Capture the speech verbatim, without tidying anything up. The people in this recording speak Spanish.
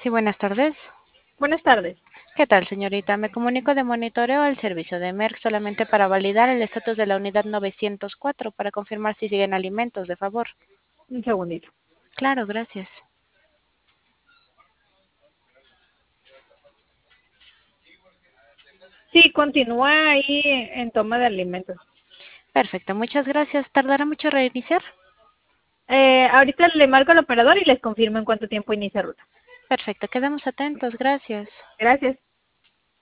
Sí, buenas tardes. Buenas tardes. ¿Qué tal, señorita? Me comunico de monitoreo al servicio de Merck solamente para validar el estatus de la unidad novecientos cuatro para confirmar si siguen alimentos, de favor. Un segundito. Claro, gracias. Sí, continúa ahí en toma de alimentos. Perfecto, muchas gracias. ¿Tardará mucho reiniciar? Eh, ahorita le marco al operador y les confirmo en cuánto tiempo inicia ruta. Perfecto, quedamos atentos, gracias. Gracias.